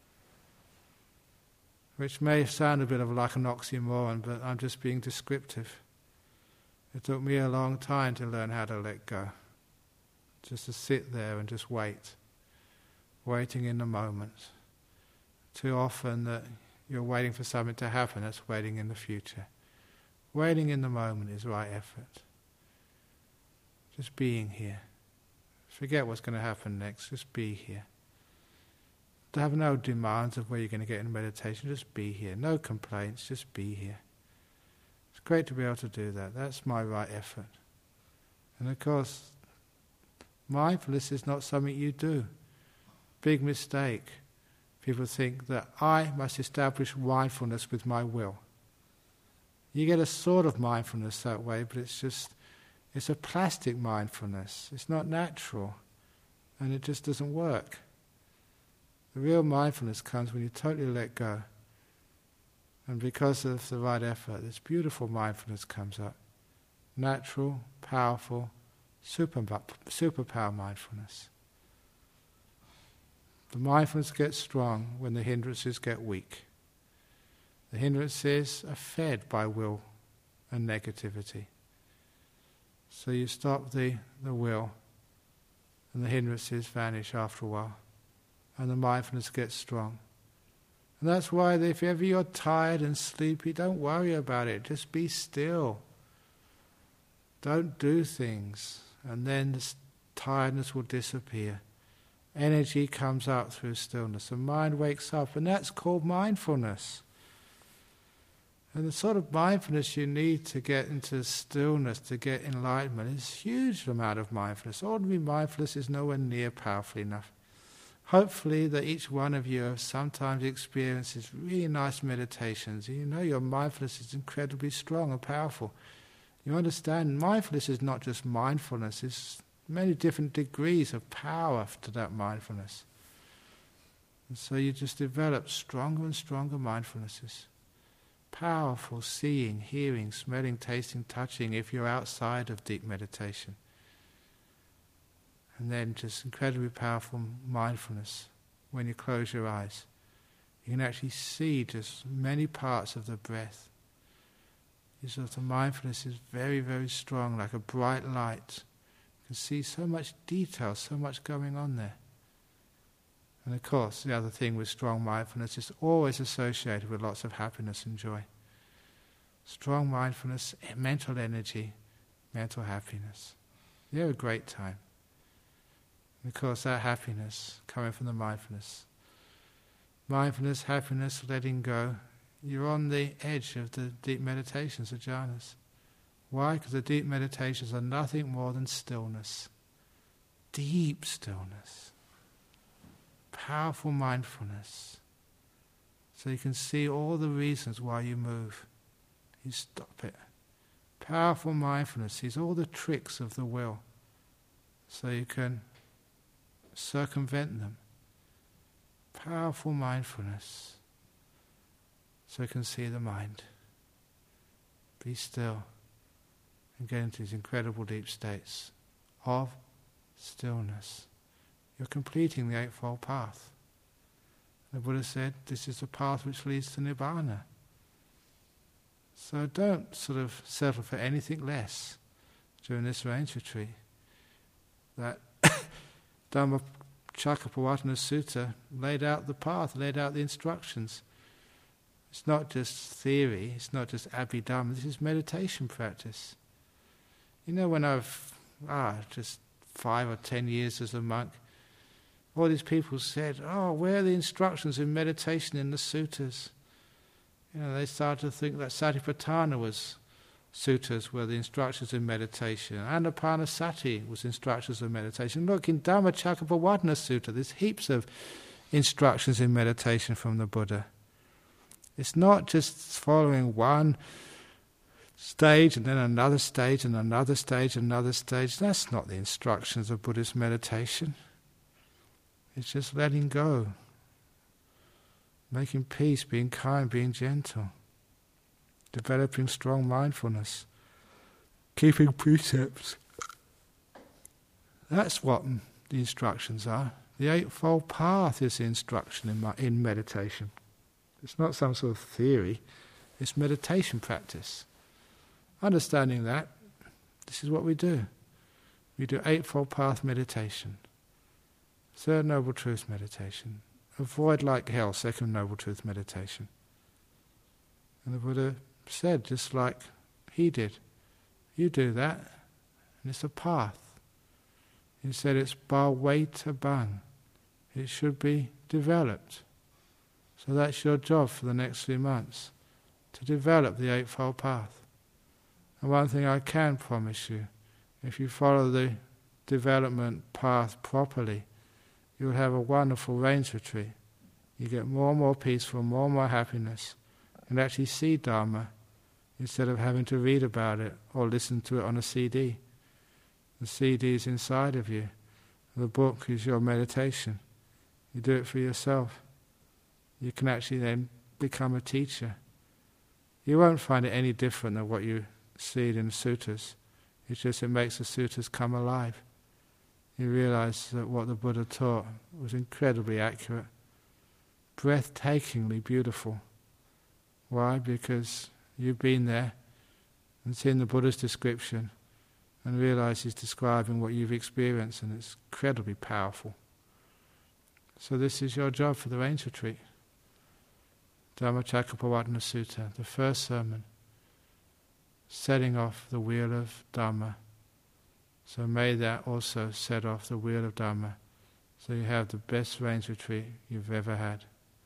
Which may sound a bit of like an oxymoron, but I'm just being descriptive. It took me a long time to learn how to let go. Just to sit there and just wait. Waiting in the moment. Too often that you're waiting for something to happen, that's waiting in the future. Waiting in the moment is right effort. Just being here. Forget what's going to happen next, just be here. To have no demands of where you're going to get in meditation, just be here. No complaints, just be here. It's great to be able to do that. That's my right effort. And of course, mindfulness is not something you do. Big mistake. People think that I must establish mindfulness with my will. You get a sort of mindfulness that way, but it's just, it's a plastic mindfulness. It's not natural, and it just doesn't work. The real mindfulness comes when you totally let go. And because of the right effort, this beautiful mindfulness comes up. Natural, powerful, super, superpower mindfulness. The mindfulness gets strong when the hindrances get weak. The hindrances are fed by will and negativity. So you stop the, the will, and the hindrances vanish after a while, and the mindfulness gets strong. And that's why if ever you're tired and sleepy, don't worry about it, just be still. Don't do things, and then the tiredness will disappear. Energy comes up through stillness. The mind wakes up, and that's called mindfulness. And the sort of mindfulness you need to get into stillness, to get enlightenment, is a huge amount of mindfulness. Ordinary mindfulness is nowhere near powerful enough. Hopefully that each one of you sometimes experiences really nice meditations. You know your mindfulness is incredibly strong and powerful. You understand mindfulness is not just mindfulness, it's many different degrees of power to that mindfulness. And so you just develop stronger and stronger mindfulnesses. Powerful seeing, hearing, smelling, tasting, touching if you're outside of deep meditation. And then just incredibly powerful mindfulness when you close your eyes. You can actually see just many parts of the breath. Your sort of mindfulness is very, very strong, like a bright light. You can see so much detail, so much going on there. And of course, the other thing with strong mindfulness is always associated with lots of happiness and joy. Strong mindfulness, mental energy, mental happiness. You have a great time. And of course, that happiness coming from the mindfulness. Mindfulness, happiness, letting go. You're on the edge of the deep meditations, the jhanas. Why? Because the deep meditations are nothing more than stillness. Deep stillness. Powerful mindfulness. So you can see all the reasons why you move. You stop it. Powerful mindfulness sees all the tricks of the will. So you can circumvent them. Powerful mindfulness. So you can see the mind. Be still and get into these incredible deep states of stillness. You're completing the Eightfold Path. The Buddha said, this is the path which leads to Nibbana. So don't sort of settle for anything less during this range retreat. That Dhammacakkappavattana Sutta laid out the path, laid out the instructions. It's not just theory, it's not just abhidhamma, this is meditation practice. You know, when I've, ah, just five or ten years as a monk, all these people said, oh, where are the instructions in meditation in the suttas? You know, they started to think that Satipatthana was suttas were the instructions in meditation. Anapanasati was instructions of meditation. Look, in Dhammacakkappavattana Sutta, there's heaps of instructions in meditation from the Buddha. It's not just following one stage and then another stage and another stage and another stage. That's not the instructions of Buddhist meditation. It's just letting go, making peace, being kind, being gentle, developing strong mindfulness, keeping precepts. That's what the instructions are. The Eightfold Path is the instruction in, in meditation. It's not some sort of theory, it's meditation practice. Understanding that, this is what we do. We do Eightfold Path meditation, Third Noble Truth meditation, avoid like hell, Second Noble Truth meditation. And the Buddha said, just like he did, you do that, and it's a path. He said it's Bhawaita Bang. It should be developed. So that's your job for the next few months, to develop the Eightfold Path. And one thing I can promise you, if you follow the development path properly, you'll have a wonderful rains retreat. You get more and more peaceful, more and more happiness, and actually see Dharma instead of having to read about it or listen to it on a C D. The C D is inside of you. The book is your meditation. You do it for yourself. You can actually then become a teacher. You won't find it any different than what you see it in the suttas. It's just it makes the suttas come alive. You realize that what the Buddha taught was incredibly accurate, breathtakingly beautiful. Why? Because you've been there and seen the Buddha's description and realize he's describing what you've experienced, and it's incredibly powerful. So this is your job for the rains retreat. Dhammacakkappavattana Sutta, the first sermon, setting off the wheel of Dhamma. So may that also set off the wheel of Dhamma, so you have the best rains retreat you've ever had.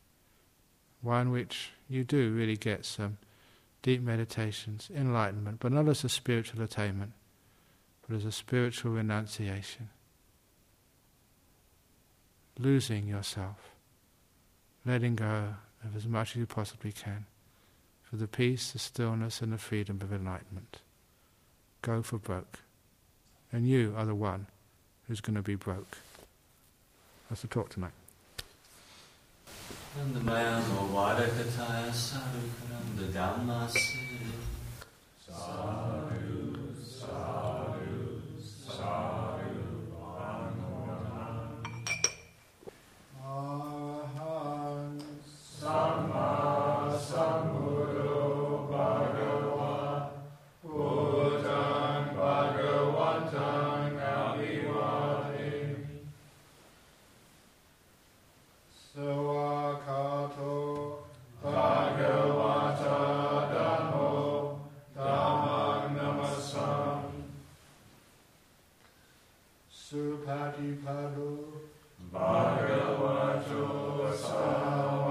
One which you do really get some deep meditations, enlightenment, but not as a spiritual attainment, but as a spiritual renunciation. Losing yourself, letting go of as much as you possibly can, for the peace, the stillness and the freedom of enlightenment. Go for broke. And you are the one who's going to be broke. That's the talk tonight. And the man or wider kataya sadhu the dhammasi sadhu sadhu sadhu Arahant Samma Sambuddho Bhagava Buddhaṃ Bhagavatāṃ Abhivādami Sawakato Bhagavata Dhammo Dhammam Namasam Supatipado Bhagavato Sam